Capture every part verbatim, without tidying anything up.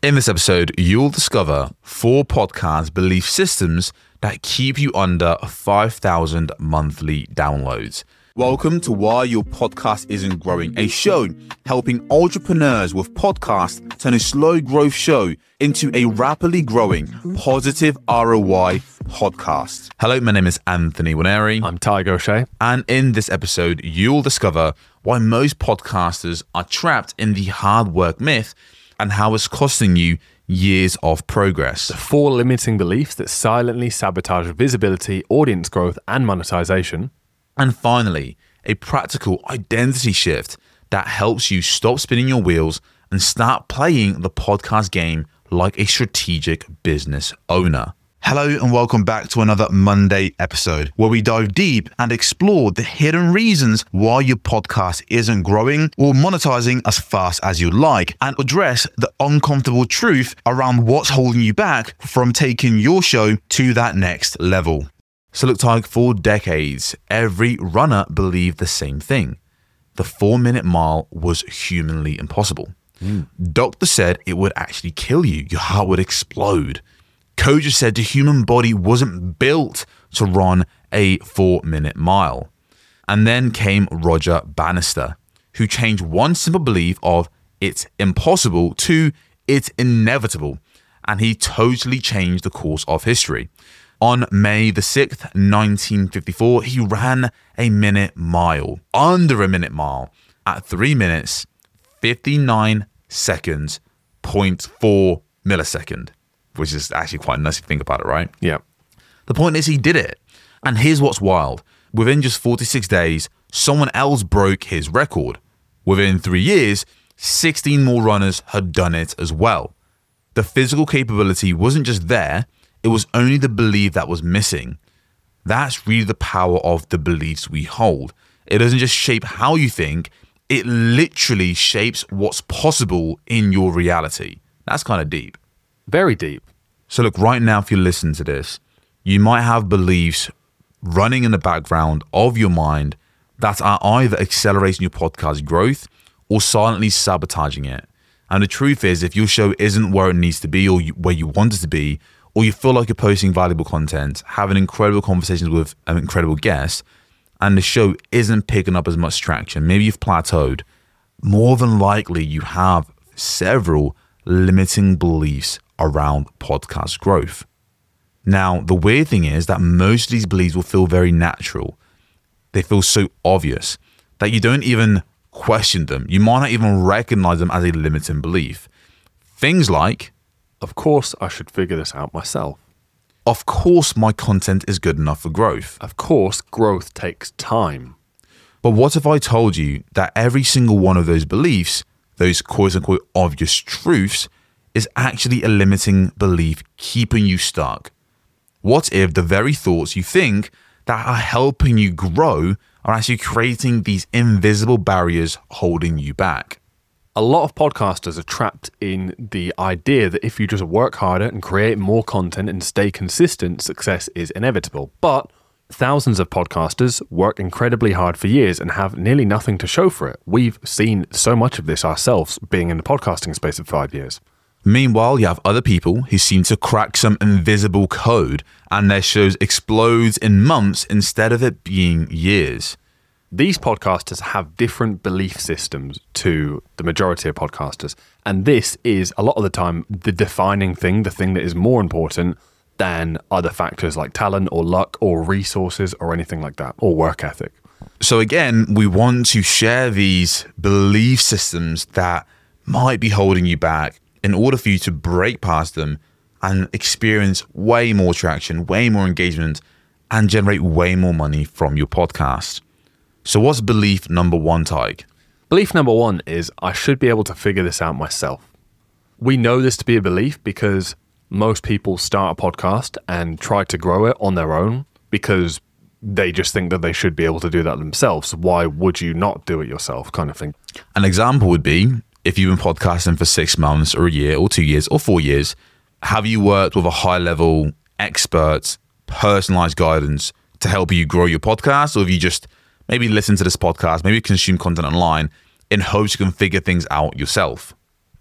In this episode, you'll discover four podcast belief systems that keep you under five thousand monthly downloads. Welcome to Why Your Podcast Isn't Growing, a show helping entrepreneurs with podcasts turn a slow growth show into a rapidly growing positive R O I podcast. Hello, my name is Anthony Winery. I'm Tiger O'Shea. And in this episode, you'll discover why most podcasters are trapped in the hard work myth and how it's costing you years of progress. The four limiting beliefs that silently sabotage visibility, audience growth, and monetization. And finally, a practical identity shift that helps you stop spinning your wheels and start playing the podcast game like a strategic business owner. Hello and welcome back to another Monday episode where we dive deep and explore the hidden reasons why your podcast isn't growing or monetizing as fast as you'd like, and address the uncomfortable truth around what's holding you back from taking your show to that next level. So look, Tyke, for decades, every runner believed the same thing. The four-minute mile was humanly impossible. Mm. Doctors said it would actually kill you. Your heart would explode. Coaches said the human body wasn't built to run a four-minute mile. And then came Roger Bannister, who changed one simple belief of it's impossible to it's inevitable. And he totally changed the course of history. On May the sixth, nineteen fifty-four, he ran a minute mile, under a minute mile, at three minutes, fifty-nine seconds, zero point four millisecond. Which is actually quite nice if you think about it, right? Yeah. The point is he did it. And here's what's wild. Within just forty-six days, someone else broke his record. Within three years, sixteen more runners had done it as well. The physical capability wasn't just there, it was only the belief that was missing. That's really the power of the beliefs we hold. It doesn't just shape how you think, it literally shapes what's possible in your reality. That's kind of deep. Very deep. So look, right now, if you listen to this, you might have beliefs running in the background of your mind that are either accelerating your podcast growth or silently sabotaging it. And the truth is, if your show isn't where it needs to be or you, where you want it to be, or you feel like you're posting valuable content, having incredible conversations with an incredible guest, and the show isn't picking up as much traction, maybe you've plateaued, more than likely you have several limiting beliefs around podcast growth. Now, the weird thing is that most of these beliefs will feel very natural. They feel so obvious that you don't even question them. You might not even recognize them as a limiting belief. Things like, of course, I should figure this out myself. Of course, my content is good enough for growth. Of course, growth takes time. But what if I told you that every single one of those beliefs, those quote-unquote obvious truths, is actually a limiting belief keeping you stuck? What if the very thoughts you think that are helping you grow are actually creating these invisible barriers holding you back? A lot of podcasters are trapped in the idea that if you just work harder and create more content and stay consistent, success is inevitable. But thousands of podcasters work incredibly hard for years and have nearly nothing to show for it. We've seen so much of this ourselves being in the podcasting space for five years. Meanwhile, you have other people who seem to crack some invisible code and their shows explodes in months instead of it being years. These podcasters have different belief systems to the majority of podcasters. And this is a lot of the time the defining thing, the thing that is more important than other factors like talent or luck or resources or anything like that, or work ethic. So again, we want to share these belief systems that might be holding you back in order for you to break past them and experience way more traction, way more engagement, and generate way more money from your podcast. So what's belief number one, Tyke? Belief number one is I should be able to figure this out myself. We know this to be a belief because most people start a podcast and try to grow it on their own because they just think that they should be able to do that themselves. Why would you not do it yourself, kind of thing? An example would be, if you've been podcasting for six months or a year or two years or four years, have you worked with a high-level expert, personalized guidance to help you grow your podcast? Or have you just maybe listened to this podcast, maybe consume content online in hopes you can figure things out yourself?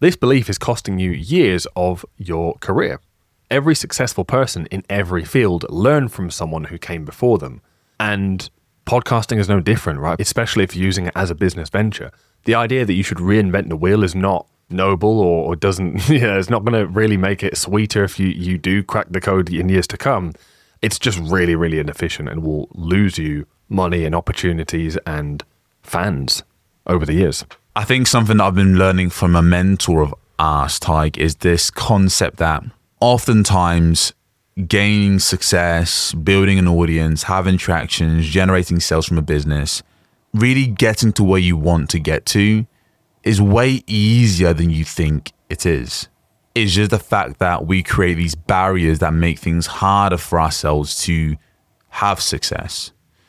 This belief is costing you years of your career. Every successful person in every field learned from someone who came before them. And podcasting is no different, right? Especially if you're using it as a business venture. The idea that you should reinvent the wheel is not noble or, or doesn't, you know, it's not going to really make it sweeter if you, you do crack the code in years to come. It's just really, really inefficient and will lose you money and opportunities and fans over the years. I think something that I've been learning from a mentor of ours, Tyke, is this concept that oftentimes gaining success, building an audience, having tractions, generating sales from a business, really getting to where you want to get to is way easier than you think it is. It's just the fact that we create these barriers that make things harder for ourselves to have success.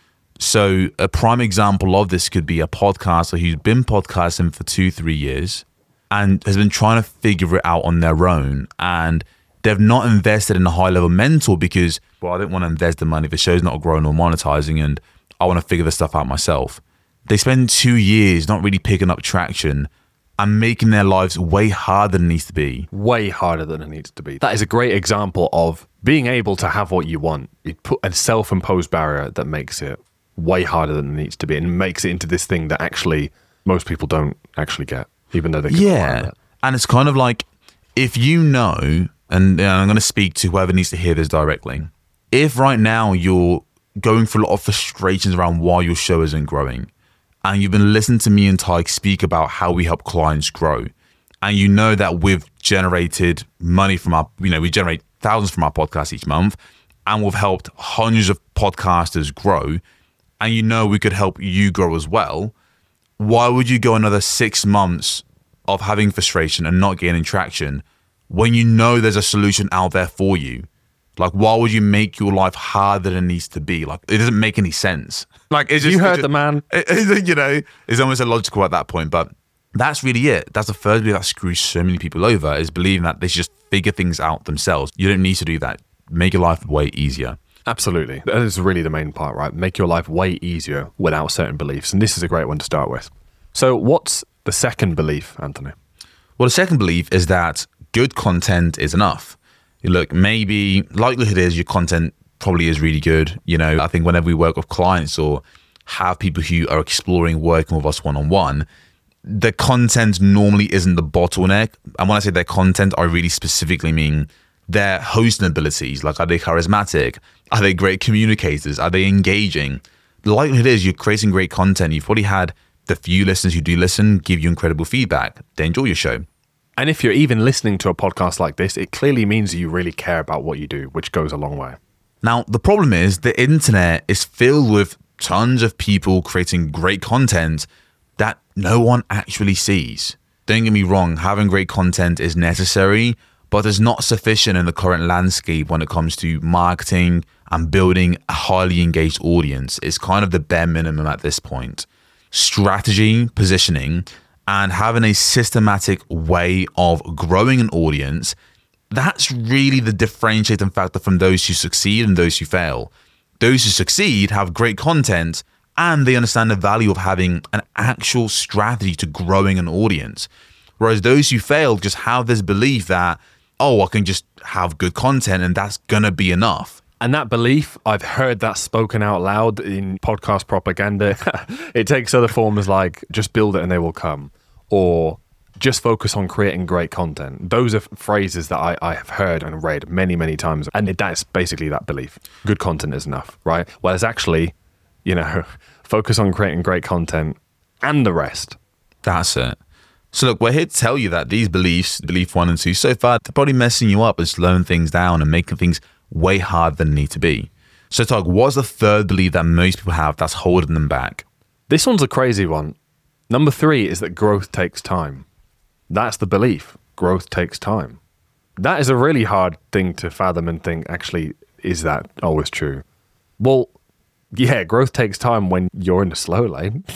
So a prime example of this could be a podcaster who's been podcasting for two, three years and has been trying to figure it out on their own. And they've not invested in a high-level mentor because, well, I don't want to invest the money if the show's not growing or monetizing and I want to figure this stuff out myself. They spend two years not really picking up traction and making their lives way harder than it needs to be. Way harder than it needs to be. That is a great example of being able to have what you want. You put a self-imposed barrier that makes it way harder than it needs to be and makes it into this thing that actually most people don't actually get, even though they can. Yeah. And it's kind of like, if you know, and, and I'm going to speak to whoever needs to hear this directly, if right now you're going through a lot of frustrations around why your show isn't growing, and you've been listening to me and Tyke speak about how we help clients grow, and you know that we've generated money from our, you know, we generate thousands from our podcast each month, and we've helped hundreds of podcasters grow, and you know we could help you grow as well, why would you go another six months of having frustration and not gaining traction when you know there's a solution out there for you? Like, why would you make your life harder than it needs to be? Like, it doesn't make any sense. Like, it's just, you heard just, the man. It, it, you know, it's almost illogical at that point. But that's really it. That's the first belief that screws so many people over, is believing that they should just figure things out themselves. You don't need to do that. Make your life way easier. Absolutely. That is really the main part, right? Make your life way easier without certain beliefs. And this is a great one to start with. So what's the second belief, Anthony? Well, the second belief is that good content is enough. Look, maybe likelihood is your content probably is really good. You know, I think whenever we work with clients or have people who are exploring working with us one-on-one, the content normally isn't the bottleneck. And when I say their content, I really specifically mean their hosting abilities. Like, are they charismatic? Are they great communicators? Are they engaging? The likelihood is you're creating great content. You've probably had the few listeners who do listen give you incredible feedback. They enjoy your show. And if you're even listening to a podcast like this, it clearly means you really care about what you do, which goes a long way. Now, the problem is the internet is filled with tons of people creating great content that no one actually sees. Don't get me wrong, having great content is necessary, but it's not sufficient in the current landscape when it comes to marketing and building a highly engaged audience. It's kind of the bare minimum at this point. Strategy, positioning, and having a systematic way of growing an audience, that's really the differentiating factor from those who succeed and those who fail. Those who succeed have great content and they understand the value of having an actual strategy to growing an audience. Whereas those who fail just have this belief that, oh, I can just have good content and that's gonna be enough. And that belief, I've heard that spoken out loud in podcast propaganda. It takes other forms like just build it and they will come, or just focus on creating great content. Those are phrases that I, I have heard and read many, many times. And that's basically that belief. Good content is enough, right? Well, it's actually, you know, focus on creating great content and the rest. That's it. So look, we're here to tell you that these beliefs, belief one and two, so far, they're probably messing you up and slowing things down and making things way harder than they need to be. So Tyke, what's the third belief that most people have that's holding them back? This one's a crazy one. Number three is that growth takes time. That's the belief. Growth takes time. That is a really hard thing to fathom and think, actually, is that always true? Well, yeah, growth takes time when you're in the slow lane.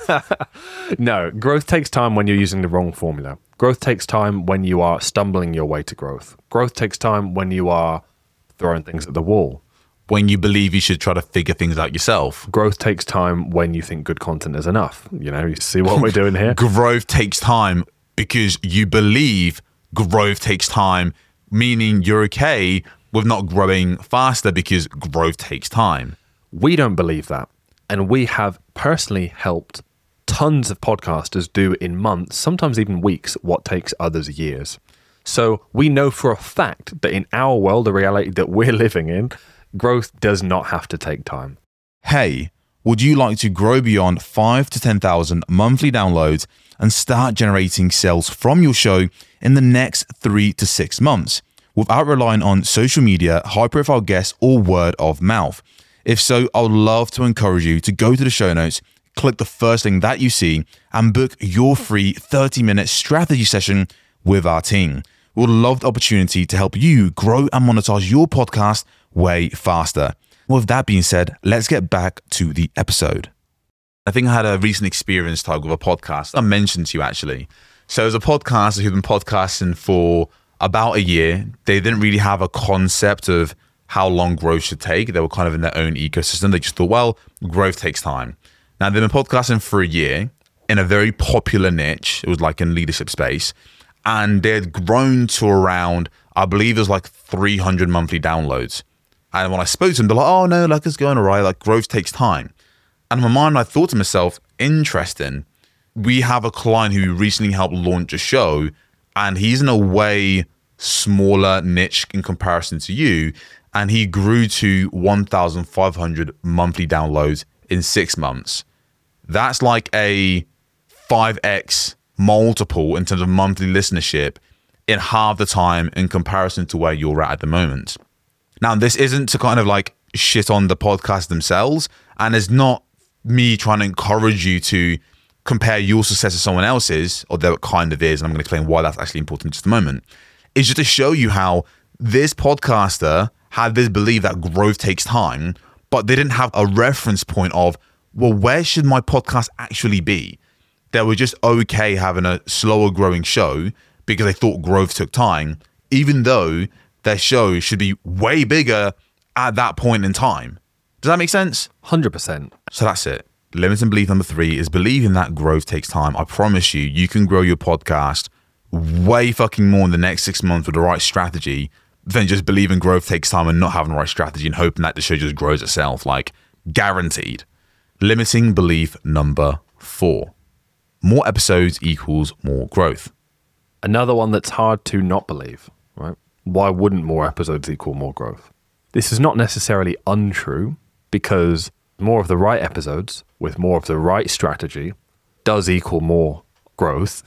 No, growth takes time when you're using the wrong formula. Growth takes time when you are stumbling your way to growth. Growth takes time when you are throwing things at the wall. When you believe you should try to figure things out yourself. Growth takes time when you think good content is enough. You know, you see what we're doing here? Growth takes time because you believe growth takes time, meaning you're okay with not growing faster because growth takes time. We don't believe that. And we have personally helped tons of podcasters do in months, sometimes even weeks, what takes others years. So we know for a fact that in our world, the reality that we're living in, growth does not have to take time. Hey, would you like to grow beyond five to ten thousand monthly downloads and start generating sales from your show in the next three to six months without relying on social media, high-profile guests, or word of mouth? If so, I would love to encourage you to go to the show notes, click the first link that you see, and book your free thirty-minute strategy session with our team. We would love the opportunity to help you grow and monetize your podcast way faster. With that being said, let's get back to the episode. I think I had a recent experience, Tug, with a podcast I mentioned to you actually. So there's a podcaster who'd been podcasting for about a year. They didn't really have a concept of how long growth should take. They were kind of in their own ecosystem. They just thought, well, growth takes time. Now, they've been podcasting for a year in a very popular niche. It was like in leadership space. And they had grown to around, I believe it was like three hundred monthly downloads. And when I spoke to them, they're like, oh no, like it's going all right. Like growth takes time. And in my mind, I thought to myself, interesting. We have a client who recently helped launch a show, and he's in a way smaller niche in comparison to you. And he grew to one thousand five hundred monthly downloads in six months. That's like a five x multiple in terms of monthly listenership in half the time in comparison to where you're at at the moment. Now, this isn't to kind of like shit on the podcast themselves, and it's not me trying to encourage you to compare your success to someone else's, although it kind of is, and I'm going to explain why that's actually important in just a moment. It's just to show you how this podcaster had this belief that growth takes time, but they didn't have a reference point of, well, where should my podcast actually be? They were just okay having a slower growing show because they thought growth took time, even though their show should be way bigger at that point in time. Does that make sense? one hundred percent. So that's it. Limiting belief number three is believing that growth takes time. I promise you, you can grow your podcast way fucking more in the next six months with the right strategy than just believing growth takes time and not having the right strategy and hoping that the show just grows itself. Like, guaranteed. Limiting belief number four. More episodes equals more growth. Another one that's hard to not believe, right? Why wouldn't more episodes equal more growth? This is not necessarily untrue, because more of the right episodes with more of the right strategy does equal more growth.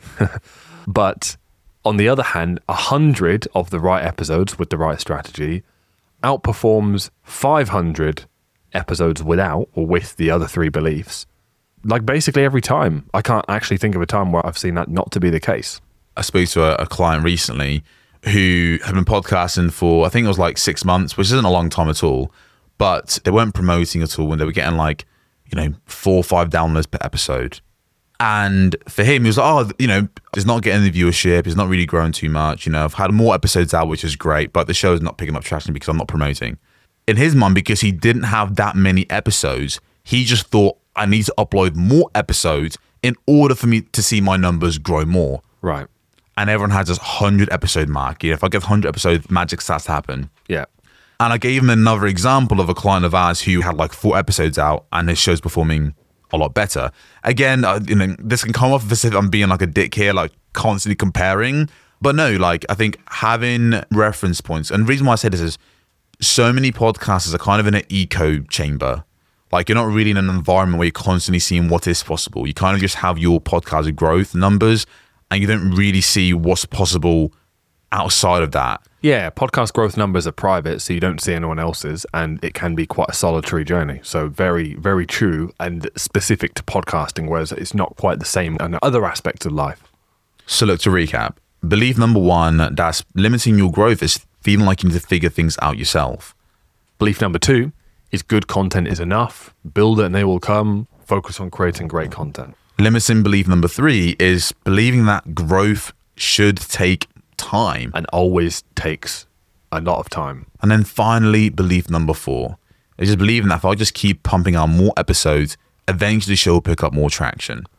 But on the other hand, a hundred of the right episodes with the right strategy outperforms five hundred episodes without or with the other three beliefs. Like basically every time. I can't actually think of a time where I've seen that not to be the case. I spoke to a, a client recently who had been podcasting for, I think it was like six months, which isn't a long time at all, but they weren't promoting at all, and they were getting like, you know, four or five downloads per episode. And for him, he was like, oh, you know, it's not getting the viewership, it's not really growing too much. You know, I've had more episodes out, which is great, but the show is not picking up traction because I'm not promoting. In his mind, because he didn't have that many episodes, he just thought, I need to upload more episodes in order for me to see my numbers grow more. Right. And everyone has this one hundred episode mark. You know, if I get one hundred episodes, magic starts to happen. Yeah. And I gave him another example of a client of ours who had like four episodes out and his show's performing a lot better. Again, uh, you know, this can come off as if I'm being like a dick here, like constantly comparing. But no, like I think having reference points, and the reason why I say this is so many podcasters are kind of in an echo chamber. Like you're not really in an environment where you're constantly seeing what is possible. You kind of just have your podcast growth numbers and you don't really see what's possible outside of that. Yeah, podcast growth numbers are private, so you don't see anyone else's, and it can be quite a solitary journey. So very, very true and specific to podcasting, whereas it's not quite the same in other aspects of life. So look, to recap, belief number one that's limiting your growth is feeling like you need to figure things out yourself. Belief number two is good content is enough. Build it and they will come. Focus on creating great content. Limiting belief number three is believing that growth should take time. And always takes a lot of time. And then finally, belief number four is just believing that if I just keep pumping out more episodes, eventually the show will pick up more traction.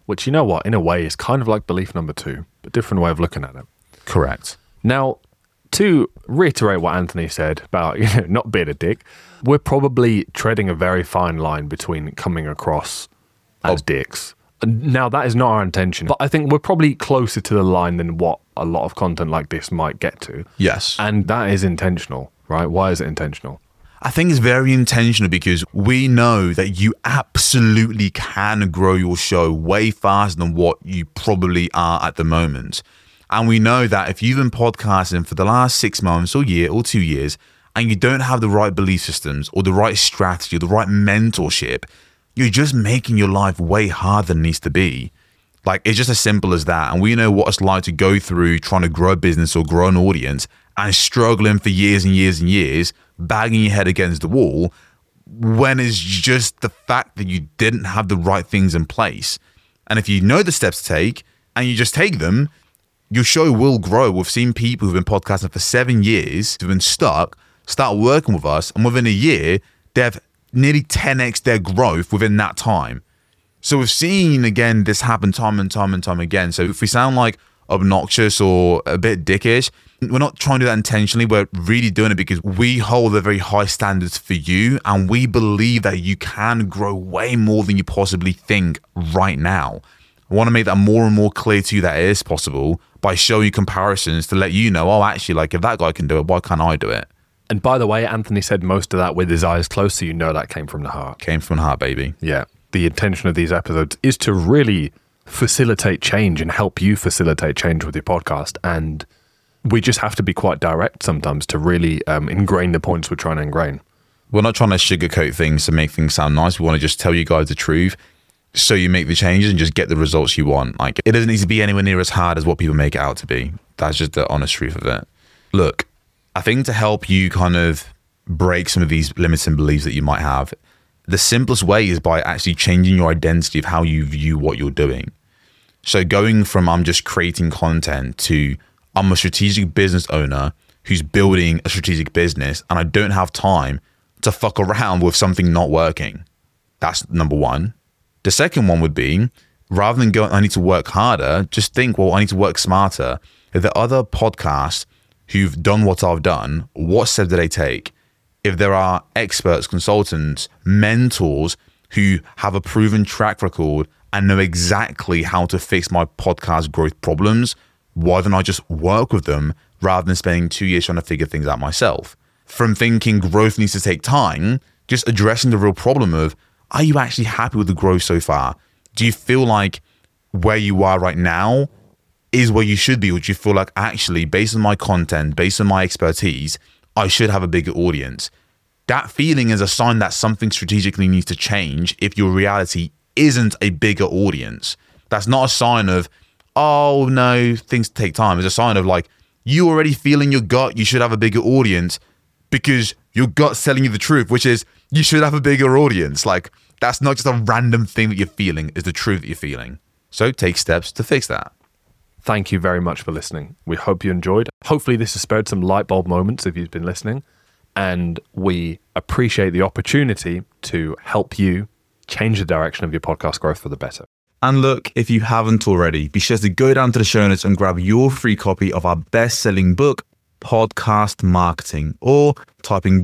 which, you know what, in a way is kind of like belief number two, but different way of looking at it. Correct. Now, to reiterate what Anthony said about, you know, not being a dick, we're probably treading a very fine line between coming across as oh. dicks. Now, that is not our intention, but I think we're probably closer to the line than what a lot of content like this might get to. Yes. And that is intentional, right? Why is it intentional? I think it's very intentional because we know that you absolutely can grow your show way faster than what you probably are at the moment. And we know that if you've been podcasting for the last six months or year or two years, and you don't have the right belief systems or the right strategy or the right mentorship, you're just making your life way harder than it needs to be. Like, it's just as simple as that. And we know what it's like to go through trying to grow a business or grow an audience and struggling for years and years and years, banging your head against the wall, when it's just the fact that you didn't have the right things in place. And if you know the steps to take and you just take them, your show will grow. We've seen people who've been podcasting for seven years, who've been stuck, start working with us, and within a year, they've nearly ten x their growth within that time. So we've seen, again, this happen time and time and time again. So if we sound like obnoxious or a bit dickish, we're not trying to do that intentionally. We're really doing it because we hold a very high standards for you, and we believe that you can grow way more than you possibly think right now. I want to make that more and more clear to you that it is possible by showing you comparisons to let you know, oh, actually, like, if that guy can do it, why can't I do it? And by the way, Anthony said most of that with his eyes closed, so you know that came from the heart. Came from the heart, baby. Yeah. The intention of these episodes is to really facilitate change and help you facilitate change with your podcast. And we just have to be quite direct sometimes to really um, ingrain the points we're trying to ingrain. We're not trying to sugarcoat things to make things sound nice. We want to just tell you guys the truth so you make the changes and just get the results you want. Like, it doesn't need to be anywhere near as hard as what people make it out to be. That's just the honest truth of it. Look, I think to help you kind of break some of these limiting beliefs that you might have, the simplest way is by actually changing your identity of how you view what you're doing. So going from I'm just creating content to I'm a strategic business owner who's building a strategic business and I don't have time to fuck around with something not working. That's number one. The second one would be, rather than going, I need to work harder, just think, well, I need to work smarter. If there are other podcasts who've done what I've done, what steps do they take? If there are experts, consultants, mentors who have a proven track record and know exactly how to fix my podcast growth problems, why don't I just work with them rather than spending two years trying to figure things out myself? From thinking growth needs to take time, just addressing the real problem of, are you actually happy with the growth so far? Do you feel like where you are right now is where you should be? Or do you feel like, actually, based on my content, based on my expertise, I should have a bigger audience? That feeling is a sign that something strategically needs to change if your reality isn't a bigger audience. That's not a sign of, oh no, things take time. It's a sign of, like, you already feel in your gut you should have a bigger audience because your gut's telling you the truth, which is you should have a bigger audience. Like, that's not just a random thing that you're feeling, it's the truth that you're feeling. So take steps to fix that. Thank you very much for listening. We hope you enjoyed. Hopefully this has spared some light bulb moments if you've been listening. And we appreciate the opportunity to help you change the direction of your podcast growth for the better. And look, if you haven't already, be sure to go down to the show notes and grab your free copy of our best-selling book, Podcast Marketing, or typing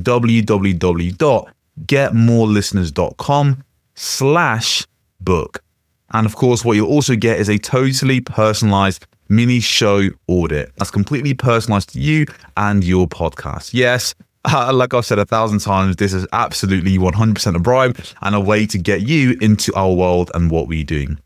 www.getmorelisteners.com slash book. And of course, what you'll also get is a totally personalized mini show audit that's completely personalized to you and your podcast. Yes, uh, like I've said a thousand times, this is absolutely one hundred percent a bribe and a way to get you into our world and what we're doing.